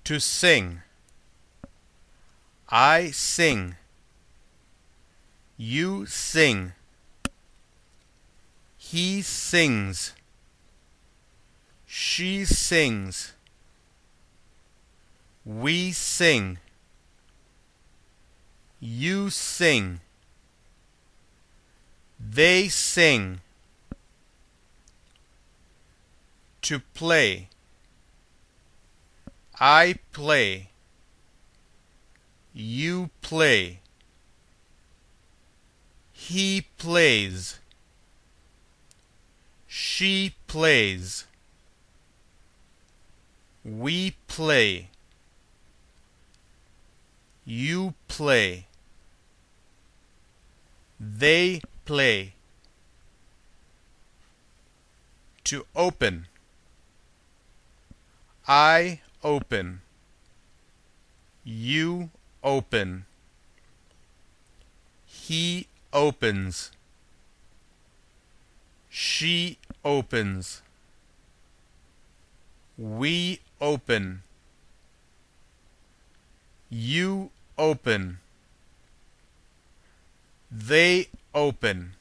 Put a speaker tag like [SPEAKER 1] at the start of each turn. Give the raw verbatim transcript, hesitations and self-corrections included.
[SPEAKER 1] To sing. I sing. You sing. He sings. She sings. We sing. You sing. They sing. To play. I play. You play. He plays. She plays. We play. You play. They play. To open. I open. You open. He opens. She opens. We open. You open. They open.